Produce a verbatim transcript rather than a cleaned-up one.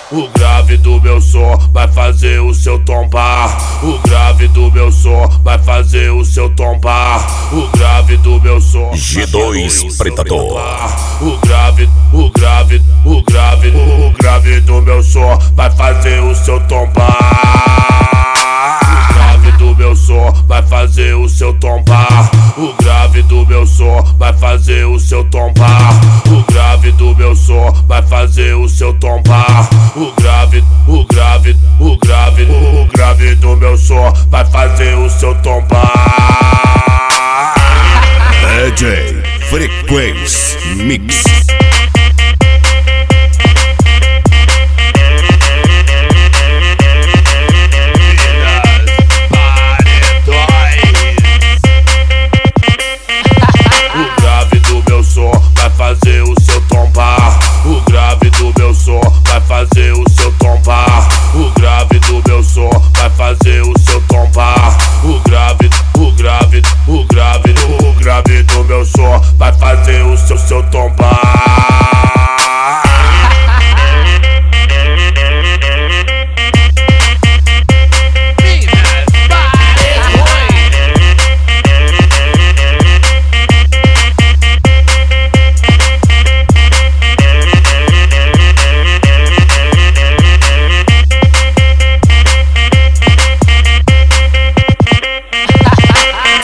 O grave do meu som vai fazer o seu tombar. O grave do meu som vai fazer o seu tombar. O grave do meu som G dois Predador. O grave, o grave, o grave, o grave do meu som vai fazer o seu tombar. O grave do meu som vai fazer o seu tombar. O grave do meu som vai fazer o seu tombar. O grave do meu som vai fazer o seu tombar. O grave, o grave, o grave, o grave do meu som vai fazer o seu tombar. D J Frequência Mix. Fazer o seu tombar. O grave do meu som vai fazer o seu tombar. O grave do meu som vai fazer o seu tombar. O